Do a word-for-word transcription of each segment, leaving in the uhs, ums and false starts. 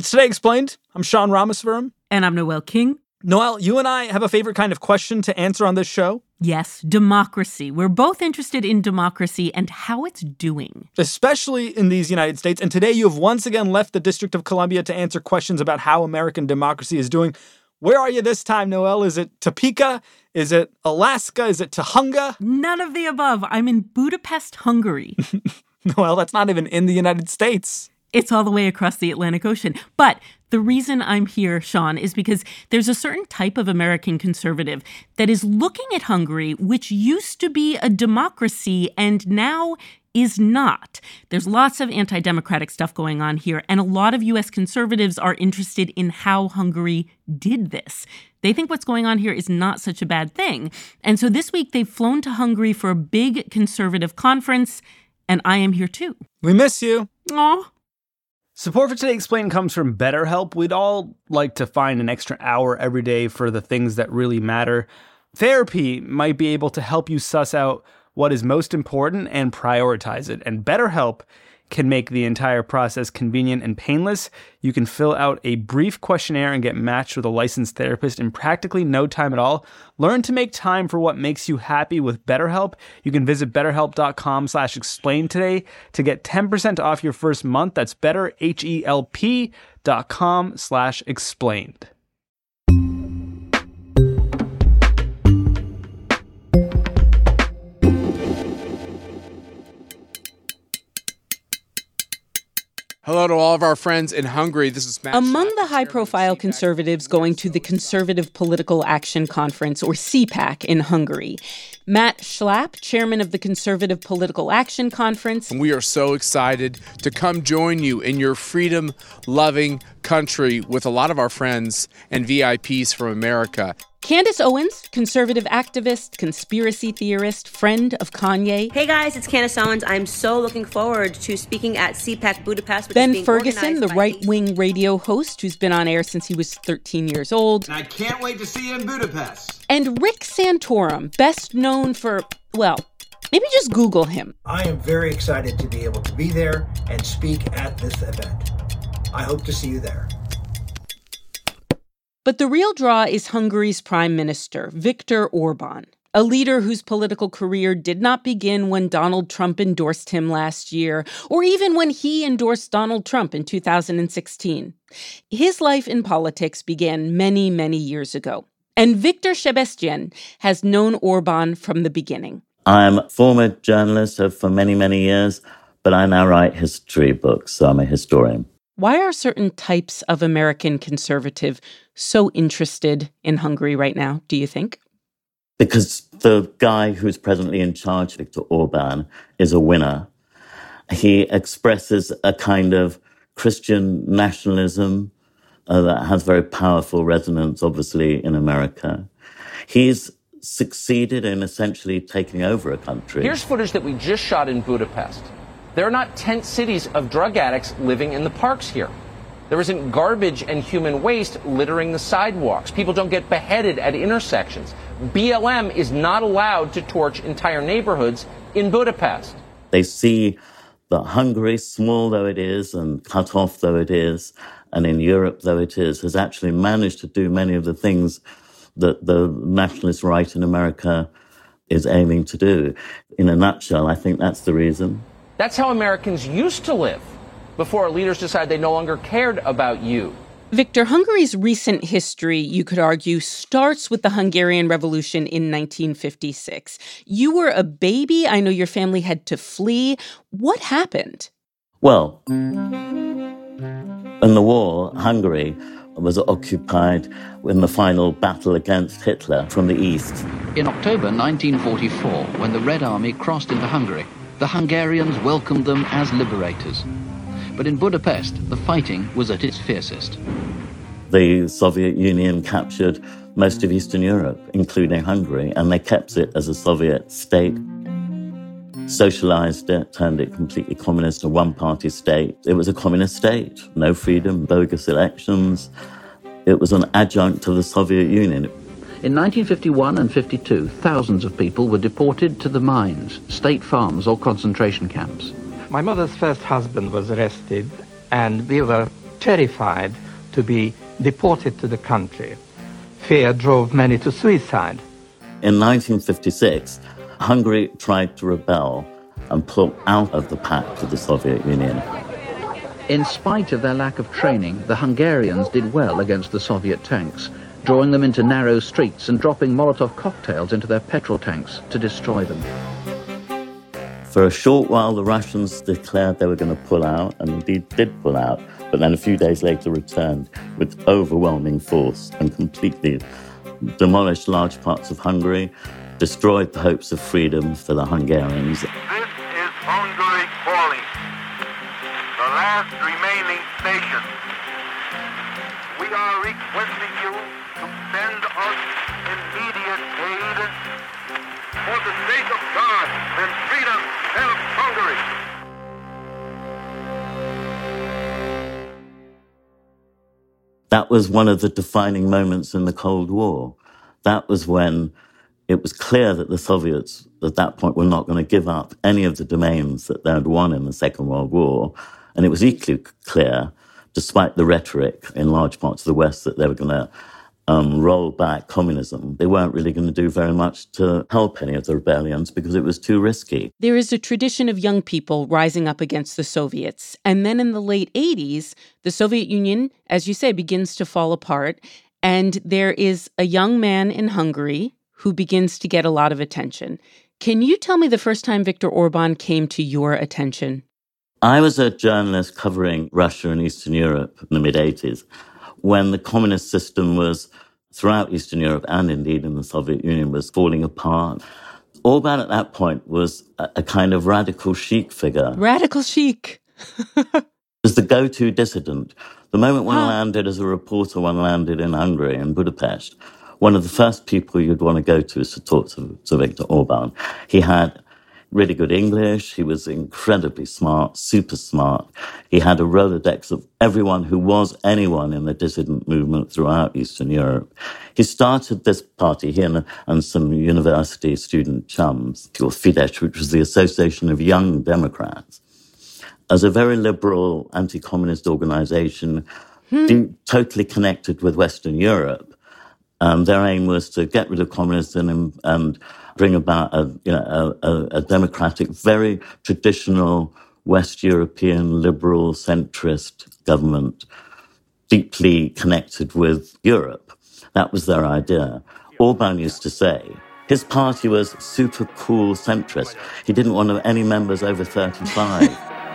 It's Today Explained. I'm Sean Rameswaram. And I'm Noel King. Noel, you and I have a favorite kind of question to answer on this show. Yes, democracy. We're both interested in democracy and how it's doing. Especially in these United States. And today you have once again left the District of Columbia to answer questions about how American democracy is doing. Where are you this time, Noel? Is it Topeka? Is it Alaska? Is it Tahunga? None of the above. I'm in Budapest, Hungary. Noel, that's not even in the United States. It's all the way across the Atlantic Ocean. But the reason I'm here, Sean, is because there's a certain type of American conservative that is looking at Hungary, which used to be a democracy and now is not. There's lots of anti-democratic stuff going on here, and a lot of U S conservatives are interested in how Hungary did this. They think what's going on here is not such a bad thing. And so this week they've flown to Hungary for a big conservative conference, and I am here too. We miss you. Aw. Support for Today Explained comes from BetterHelp. We'd all like to find an extra hour every day for the things that really matter. Therapy might be able to help you suss out what is most important and prioritize it. And BetterHelp can make the entire process convenient and painless. You can fill out a brief questionnaire and get matched with a licensed therapist in practically no time at all. Learn to make time for what makes you happy with BetterHelp. You can visit betterhelp.com slash explain today to get ten percent off your first month. That's betterhelp.com slash explained. Hello to all of our friends in Hungary. This is Matt. Among the high-profile conservatives going to the Conservative Political Action Conference, or C PAC, in Hungary, Matt Schlapp, chairman of the Conservative Political Action Conference. And we are so excited to come join you in your freedom-loving country with a lot of our friends and V I Ps from America. Candace Owens, conservative activist, conspiracy theorist, friend of Kanye. Hey guys, it's Candace Owens. I'm so looking forward to speaking at C PAC Budapest. Which Ben is being Ferguson, the by right-wing radio host who's been on air since he was thirteen years old. And I can't wait to see you in Budapest. And Rick Santorum, best known for, well, maybe just Google him. I am very excited to be able to be there and speak at this event. I hope to see you there. But the real draw is Hungary's prime minister, Viktor Orban, a leader whose political career did not begin when Donald Trump endorsed him last year, or even when he endorsed Donald Trump in two thousand sixteen. His life in politics began many, many years ago. And Victor Sebestyén has known Orban from the beginning. I'm a former journalist for many, many years, but I now write history books, so I'm a historian. Why are certain types of American conservative so interested in Hungary right now, do you think? Because the guy who's presently in charge, Viktor Orban, is a winner. He expresses a kind of Christian nationalism uh, that has very powerful resonance, obviously, in America. He's succeeded in essentially taking over a country. Here's footage that we just shot in Budapest. There are not tent cities of drug addicts living in the parks here. There isn't garbage and human waste littering the sidewalks. People don't get beheaded at intersections. B L M is not allowed to torch entire neighborhoods in Budapest. They see that Hungary, small though it is and cut off though it is, and in Europe though it is, has actually managed to do many of the things that the nationalist right in America is aiming to do. In a nutshell, I think that's the reason. That's how Americans used to live before our leaders decided they no longer cared about you. Victor, Hungary's recent history, you could argue, starts with the Hungarian Revolution in nineteen fifty-six. You were a baby. I know your family had to flee. What happened? Well, in the war, Hungary was occupied in the final battle against Hitler from the east. In October nineteen forty-four, when the Red Army crossed into Hungary, the Hungarians welcomed them as liberators. But in Budapest, the fighting was at its fiercest. The Soviet Union captured most of Eastern Europe, including Hungary, and they kept it as a Soviet state. Socialized it, turned it completely communist, a one-party state. It was a communist state, no freedom, bogus elections. It was an adjunct to the Soviet Union. In nineteen fifty-one and fifty-two, thousands of people were deported to the mines, state farms or concentration camps. My mother's first husband was arrested, and we were terrified to be deported to the country. Fear drove many to suicide. In nineteen fifty-six, Hungary tried to rebel and pull out of the pact with the Soviet Union. In spite of their lack of training, the Hungarians did well against the Soviet tanks, drawing them into narrow streets and dropping Molotov cocktails into their petrol tanks to destroy them. For a short while, the Russians declared they were going to pull out, and indeed did pull out, but then a few days later returned with overwhelming force and completely demolished large parts of Hungary, destroyed the hopes of freedom for the Hungarians. This is Hungary calling, the last remaining station. We are requesting you to send us immediate aid for the sake of God and freedom of Hungary. That was one of the defining moments in the Cold War. That was when it was clear that the Soviets at that point were not going to give up any of the domains that they had won in the Second World War. And it was equally clear, despite the rhetoric in large parts of the West, that they were going to um, roll back communism. They weren't really going to do very much to help any of the rebellions because it was too risky. There is a tradition of young people rising up against the Soviets. And then in the late eighties, the Soviet Union, as you say, begins to fall apart. And there is a young man in Hungary who begins to get a lot of attention. Can you tell me the first time Viktor Orban came to your attention? I was a journalist covering Russia and Eastern Europe in the mid-eighties, when the communist system was, throughout Eastern Europe and indeed in the Soviet Union, was falling apart. Orban at that point was a, a kind of radical chic figure. Radical chic. Was the go-to dissident. The moment one huh. landed as a reporter, one landed in Hungary, in Budapest, one of the first people you'd want to go to is to talk to, to Viktor Orban. He had really good English. He was incredibly smart, super smart. He had a Rolodex of everyone who was anyone in the dissident movement throughout Eastern Europe. He started this party, he and, and some university student chums, called Fidesz, which was the Association of Young Democrats, as a very liberal anti-communist organization, hmm. deep, totally connected with Western Europe. Um, their aim was to get rid of communism and, and bring about a, you know, a, a, a democratic, very traditional West European liberal centrist government, deeply connected with Europe. That was their idea. Orban used to say his party was super cool centrist. He didn't want any members over thirty-five.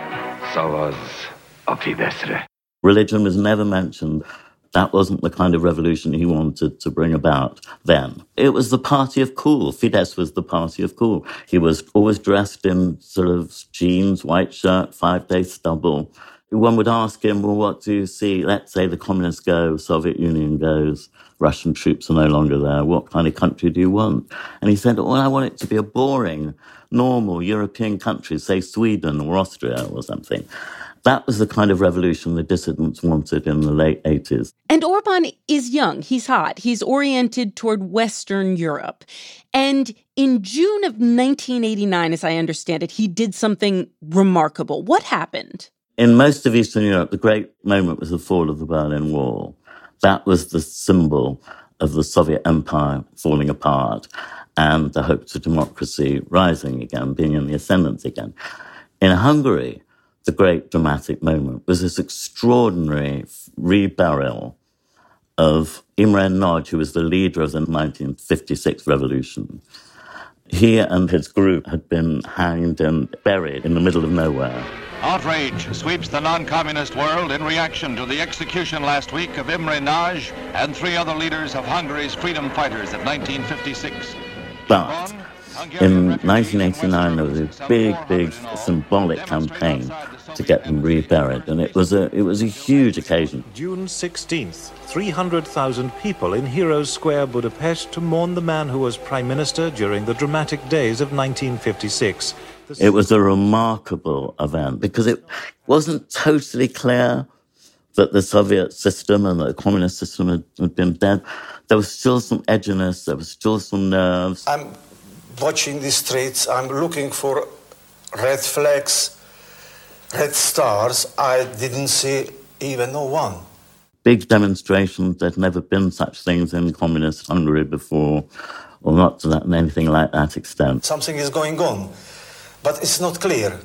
Religion was never mentioned. That wasn't the kind of revolution he wanted to bring about then. It was the party of cool. Fidesz was the party of cool. He was always dressed in sort of jeans, white shirt, five-day stubble. One would ask him, well, what do you see? Let's say the communists go, Soviet Union goes, Russian troops are no longer there. What kind of country do you want? And he said, well, I want it to be a boring, normal European country, say Sweden or Austria or something. That was the kind of revolution the dissidents wanted in the late eighties. And Orban is young. He's hot. He's oriented toward Western Europe. And in June of nineteen eighty-nine, as I understand it, he did something remarkable. What happened? In most of Eastern Europe, the great moment was the fall of the Berlin Wall. That was the symbol of the Soviet Empire falling apart and the hopes of democracy rising again, being in the ascendant again. In Hungary, the great dramatic moment was this extraordinary reburial of Imre Nagy, who was the leader of the nineteen fifty-six revolution. He and his group had been hanged and buried in the middle of nowhere. Outrage sweeps the non-communist world in reaction to the execution last week of Imre Nagy and three other leaders of Hungary's freedom fighters of nineteen fifty-six. But in nineteen eighty-nine, there was a big, big symbolic campaign to get them reburied, and it was a it was a huge occasion. June sixteenth, three hundred thousand people in Heroes Square, Budapest, to mourn the man who was prime minister during the dramatic days of nineteen fifty-six. It was a remarkable event because it wasn't totally clear that the Soviet system and the communist system had, had been dead. There was still some edginess, there was still some nerves. I'm watching the streets, I'm looking for red flags, red stars. I didn't see even no one. Big demonstrations, there'd never been such things in communist Hungary before, or not to that, anything like that extent. Something is going on, but it's not clear.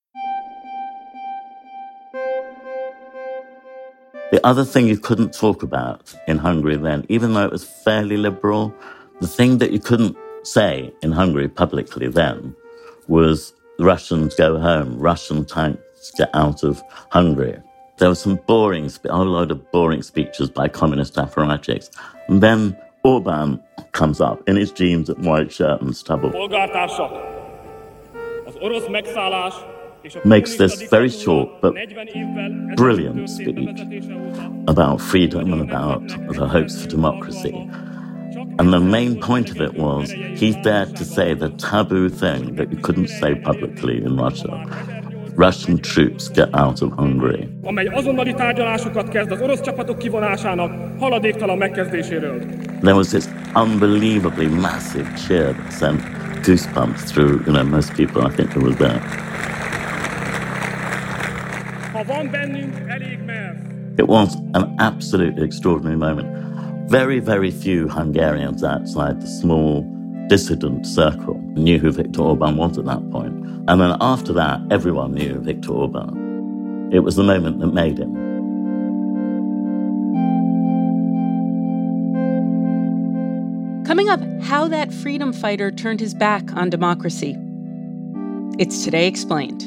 The other thing you couldn't talk about in Hungary then, even though it was fairly liberal, the thing that you couldn't say in Hungary publicly then was Russians go home, Russian tanks get out of Hungary. There were some boring, a whole load of boring speeches by communist apparatchiks. And then Orbán comes up in his jeans and white shirt and stubble, makes this very short but brilliant speech about freedom and about the hopes for democracy. And the main point of it was he dared to say the taboo thing that you couldn't say publicly in Russia. Russian troops get out of Hungary. There was this unbelievably massive cheer that sent goosebumps through, you know, most people I think who were there. It was an absolutely extraordinary moment. Very, very few Hungarians outside the small dissident circle knew who Viktor Orbán was at that point. And then after that, everyone knew Viktor Orbán. It was the moment that made him. Coming up, how that freedom fighter turned his back on democracy. It's Today Explained.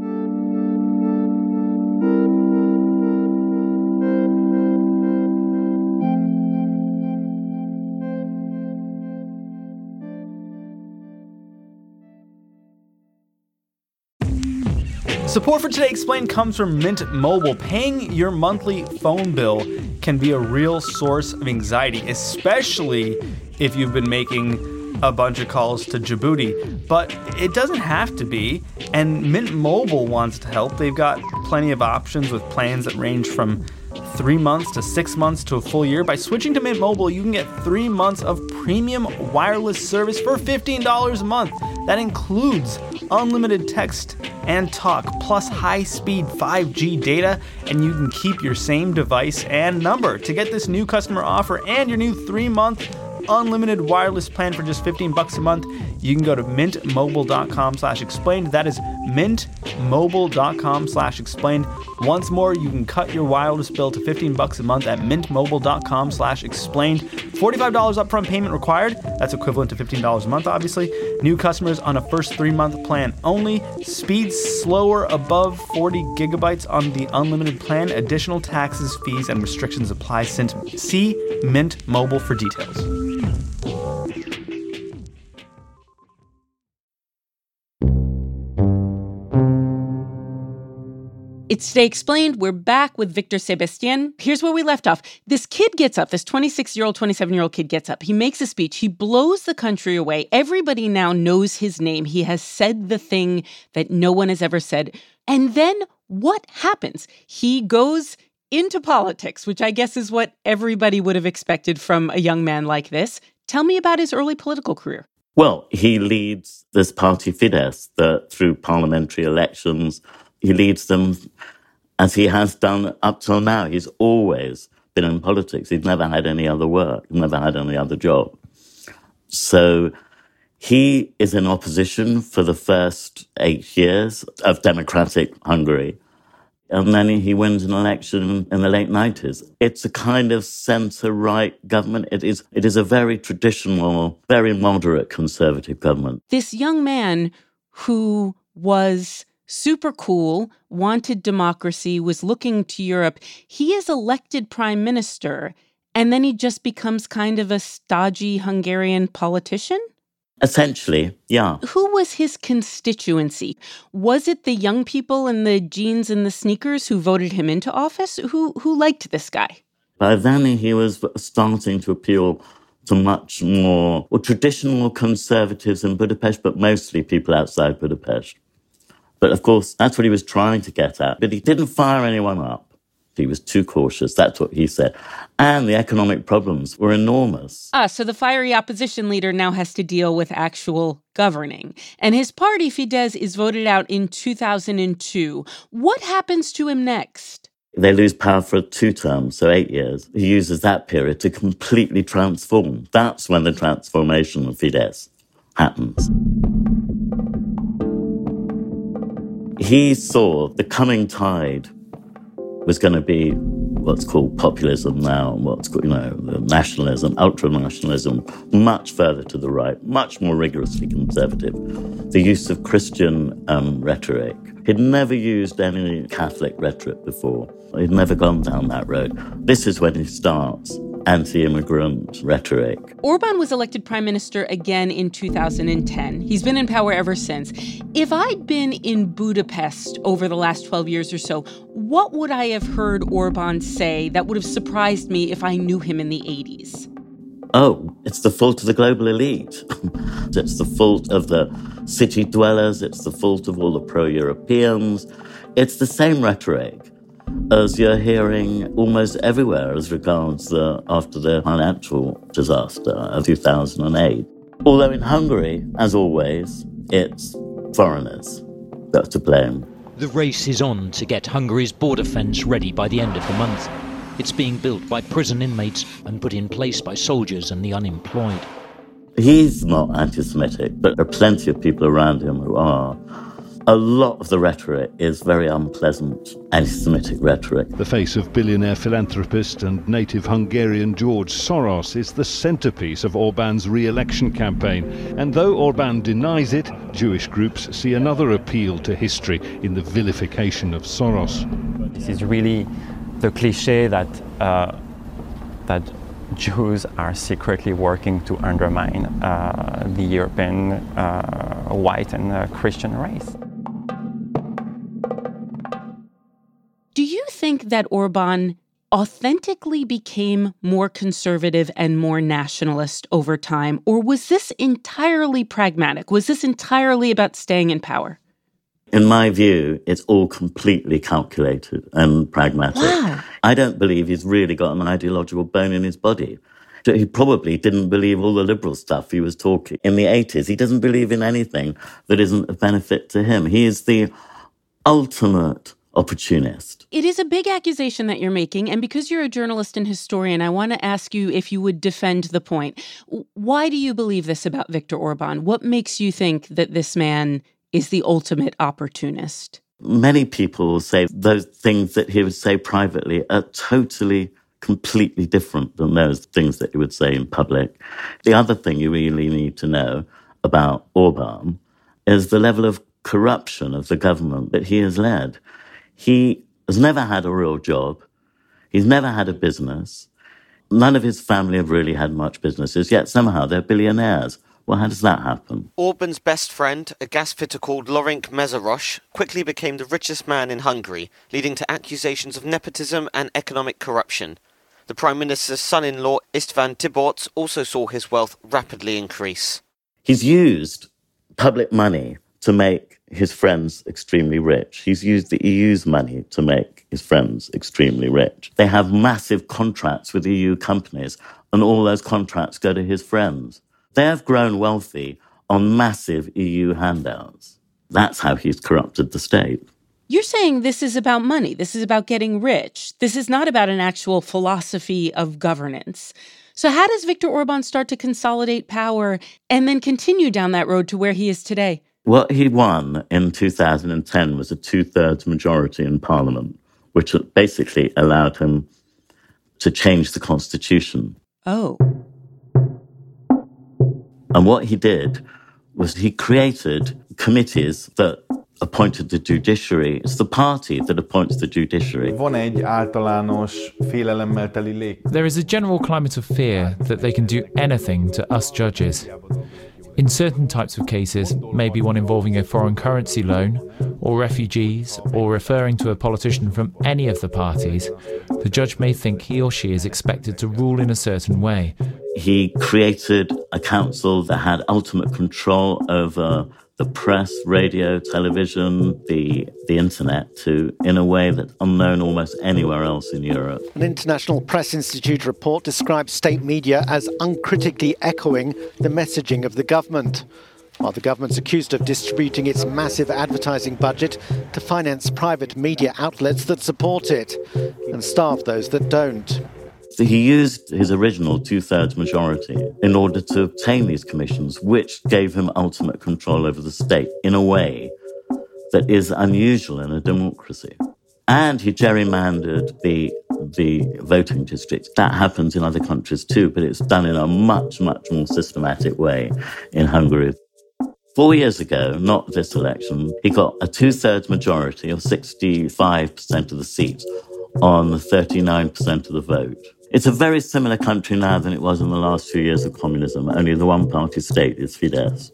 Support for Today Explained comes from Mint Mobile. Paying your monthly phone bill can be a real source of anxiety, especially if you've been making a bunch of calls to Djibouti. But it doesn't have to be, and Mint Mobile wants to help. They've got plenty of options with plans that range from three months to six months to a full year. By switching to Mint Mobile, you can get three months of premium wireless service for fifteen dollars a month. That includes unlimited text and talk, plus high-speed five G data, and you can keep your same device and number. To get this new customer offer and your new three-month unlimited wireless plan for just fifteen bucks a month, you can go to mintmobile.com slash explained. That is mintmobile.com slash explained. Once more, you can cut your wireless bill to fifteen bucks a month at mintmobile.com slash explained. forty-five dollars upfront payment required. That's equivalent to fifteen dollars a month, obviously. New customers on a first three-month plan only. Speeds slower above forty gigabytes on the unlimited plan. Additional taxes, fees, and restrictions apply. See Mint Mobile for details. It's Today Explained. We're back with Victor Sebastien. Here's where we left off. This kid gets up, this twenty-six-year-old, twenty-seven-year-old kid gets up. He makes a speech. He blows the country away. Everybody now knows his name. He has said the thing that no one has ever said. And then what happens? He goes into politics, which I guess is what everybody would have expected from a young man like this. Tell me about his early political career. Well, he leads this party Fidesz that through parliamentary elections, he leads them as he has done up till now. He's always been in politics. He's never had any other work, never had any other job. So he is in opposition for the first eight years of democratic Hungary. And then he wins an election in the late nineties. It's a kind of centre-right government. It is, it is a very traditional, very moderate conservative government. This young man who was super cool, wanted democracy, was looking to Europe. He is elected prime minister, and then he just becomes kind of a stodgy Hungarian politician? Essentially, yeah. Who was his constituency? Was it the young people in the jeans and the sneakers who voted him into office? Who who liked this guy? By then, he was starting to appeal to much more well, traditional conservatives in Budapest, but mostly people outside Budapest. But of course, that's what he was trying to get at. But he didn't fire anyone up. He was too cautious. That's what he said. And the economic problems were enormous. Ah, so the fiery opposition leader now has to deal with actual governing. And his party, Fidesz, is voted out in two thousand two. What happens to him next? They lose power for two terms, so eight years. He uses that period to completely transform. That's when the transformation of Fidesz happens. He saw the coming tide was going to be what's called populism now, what's called, you know, nationalism, ultra-nationalism, much further to the right, much more rigorously conservative. The use of Christian um, rhetoric. He'd never used any Catholic rhetoric before. He'd never gone down that road. This is when he starts anti-immigrant rhetoric. Orban was elected prime minister again in two thousand ten. He's been in power ever since. If I'd been in Budapest over the last twelve years or so, what would I have heard Orban say that would have surprised me if I knew him in the eighties? Oh, it's the fault of the global elite. It's the fault of the city dwellers. It's the fault of all the pro-Europeans. It's the same rhetoric as you're hearing almost everywhere as regards the after the financial disaster of two thousand eight. Although in Hungary, as always, it's foreigners that are to blame. The race is on to get Hungary's border fence ready by the end of the month. It's being built by prison inmates and put in place by soldiers and the unemployed. He's not anti-Semitic, but there are plenty of people around him who are. A lot of the rhetoric is very unpleasant anti-Semitic rhetoric. The face of billionaire philanthropist and native Hungarian George Soros is the centrepiece of Orban's re-election campaign. And though Orban denies it, Jewish groups see another appeal to history in the vilification of Soros. This is really the cliché that uh, that Jews are secretly working to undermine uh, the European uh, white and uh, Christian race. Do you think that Orban authentically became more conservative and more nationalist over time, or was this entirely pragmatic? Was this entirely about staying in power? In my view, it's all completely calculated and pragmatic. Wow. I don't believe he's really got an ideological bone in his body. He probably didn't believe all the liberal stuff he was talking in the eighties. He doesn't believe in anything that isn't of benefit to him. He is the ultimate opportunist. It is a big accusation that you're making, and because you're a journalist and historian, I want to ask you if you would defend the point. Why do you believe this about Viktor Orban? What makes you think that this man is the ultimate opportunist? Many people will say those things that he would say privately are totally, completely different than those things that he would say in public. The other thing you really need to know about Orban is the level of corruption of the government that he has led. He has never had a real job. He's never had a business. None of his family have really had much businesses, yet somehow they're billionaires. Well, how does that happen? Orban's best friend, a gas fitter called Lorink Mezaros, quickly became the richest man in Hungary, leading to accusations of nepotism and economic corruption. The Prime Minister's son-in-law, István Tiborcs, also saw his wealth rapidly increase. He's used public money to make his friends extremely rich. He's used the E U's money to make his friends extremely rich. They have massive contracts with E U companies, and all those contracts go to his friends. They have grown wealthy on massive E U handouts. That's how he's corrupted the state. You're saying this is about money. This is about getting rich. This is not about an actual philosophy of governance. So how does Viktor Orban start to consolidate power and then continue down that road to where he is today? What he won in two thousand ten was a two-thirds majority in parliament, which basically allowed him to change the constitution. Oh. And what he did was he created committees that appointed the judiciary. It's the party that appoints the judiciary. There is a general climate of fear that they can do anything to us judges. In certain types of cases, maybe one involving a foreign currency loan, or refugees, or referring to a politician from any of the parties, the judge may think he or she is expected to rule in a certain way. He created a council that had ultimate control over the press, radio, television, the the internet, to in a way that's unknown almost anywhere else in Europe. An International Press Institute report describes state media as uncritically echoing the messaging of the government. while the government's accused of distributing its massive advertising budget to finance private media outlets that support it and starve those that don't. So he used his original two-thirds majority in order to obtain these commissions, which gave him ultimate control over the state in a way that is unusual in a democracy. And he gerrymandered the, the voting districts. That happens in other countries too, but it's done in a much, much more systematic way in Hungary. Four years ago, not this election, he got a two-thirds majority, or sixty-five percent of the seats, on thirty-nine percent of the vote. It's a very similar country now than it was in the last few years of communism. Only the one-party state is Fidesz.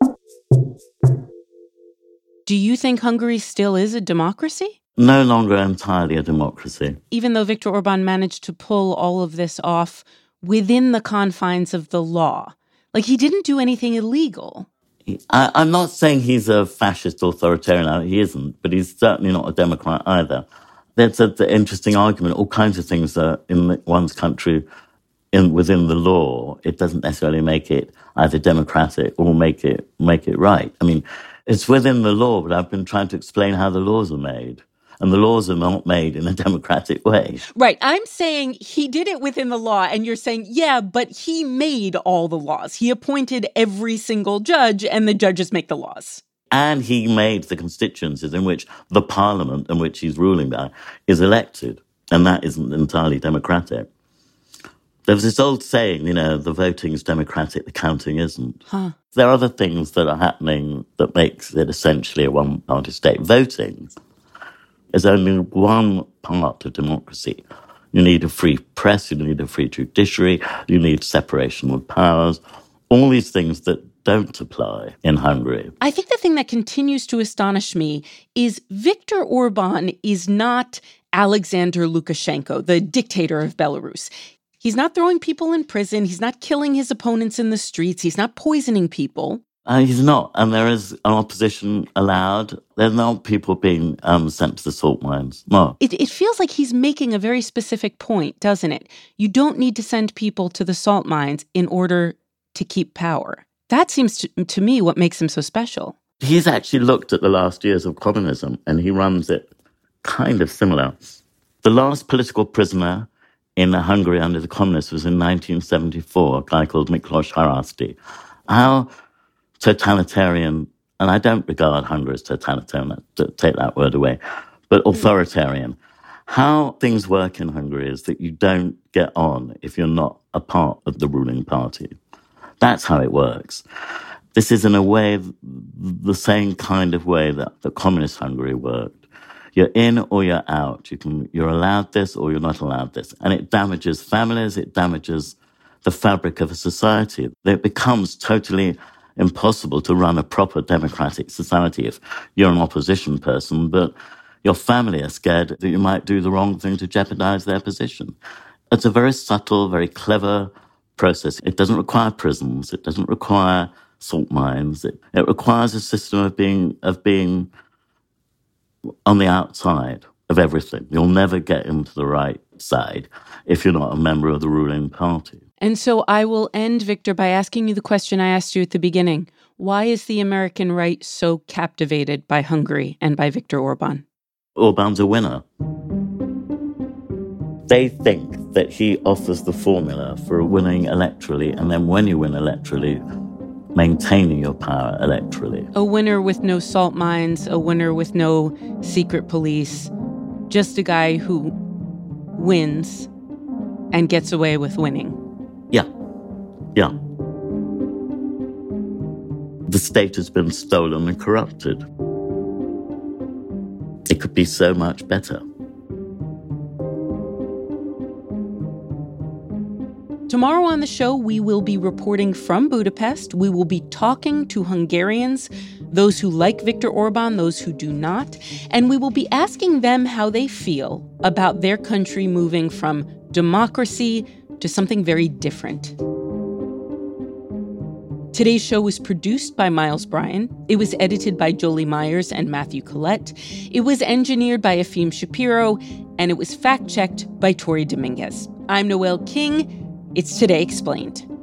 Do you think Hungary still is a democracy? No longer entirely a democracy. Even though Viktor Orban managed to pull all of this off within the confines of the law. Like, he didn't do anything illegal. I, I'm not saying he's a fascist authoritarian. He isn't, but he's certainly not a democrat either. That's an interesting argument. All kinds of things are in one's country in, within the law. It doesn't necessarily make it either democratic or make it make it right. I mean, it's within the law, but I've been trying to explain how the laws are made. And the laws are not made in a democratic way. Right. I'm saying he did it within the law, and you're saying, yeah, but he made all the laws. He appointed every single judge, and the judges make the laws. And he made the constituencies in which the parliament in which he's ruling by is elected. And that isn't entirely democratic. There's this old saying, you know, the voting is democratic, the counting isn't. Huh. There are other things that are happening that makes it essentially a one-party state. Voting is only one part of democracy. You need a free press, you need a free judiciary, you need separation of powers, all these things that don't apply in Hungary. I think the thing that continues to astonish me is Viktor Orban is not Alexander Lukashenko, the dictator of Belarus. He's not throwing people in prison. He's not killing his opponents in the streets. He's not poisoning people. Uh, he's not. And there is an opposition allowed. There's not people being um, sent to the salt mines. No. It, it feels like he's making a very specific point, doesn't it? You don't need to send people to the salt mines in order to keep power. That seems to, to me what makes him so special. He's actually looked at the last years of communism, and he runs it kind of similar. The last political prisoner in Hungary under the communists was in nineteen seventy-four, a guy called Miklos Haraszti. How totalitarian, and I don't regard Hungary as totalitarian, take that word away, but authoritarian. How things work in Hungary is that you don't get on if you're not a part of the ruling party. That's how it works. This is in a way the same kind of way that the communist Hungary worked. You're in or you're out. You can, you're allowed this or you're not allowed this. And it damages families, it damages the fabric of a society. It becomes totally impossible to run a proper democratic society if you're an opposition person, but your family are scared that you might do the wrong thing to jeopardize their position. It's a very subtle, very clever process. It doesn't require prisons. It doesn't require salt mines. It, it requires a system of being of being on the outside of everything. You'll never get into the right side if you're not a member of the ruling party. And so I will end, Victor, by asking you the question I asked you at the beginning. Why is the American right so captivated by Hungary and by Viktor Orban? Orban's a winner. They think that he offers the formula for winning electorally, and then when you win electorally, maintaining your power electorally. A winner with no salt mines, a winner with no secret police, just a guy who wins and gets away with winning. Yeah, yeah. The state has been stolen and corrupted. It could be so much better. Tomorrow on the show, we will be reporting from Budapest. We will be talking to Hungarians, those who like Viktor Orban, those who do not, and we will be asking them how they feel about their country moving from democracy to something very different. Today's show was produced by Miles Bryan. It was edited by Jolie Myers and Matthew Collette. It was engineered by Efim Shapiro, and it was fact-checked by Tori Dominguez. I'm Noelle King. It's Today Explained.